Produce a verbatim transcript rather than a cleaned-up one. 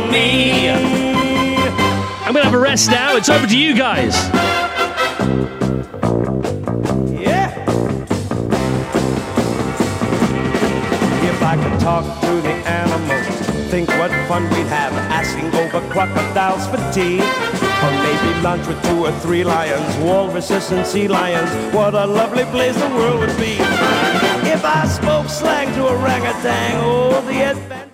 me. I'm gonna have a rest now. It's over to you guys. Yeah. If I could talk to the animals, think what fun we'd have asking over crocodiles for tea. Or maybe lunch with two or three lions, walruses and sea lions. What a lovely place the world would be. If I spoke slang to orangutan, oh, the adventure.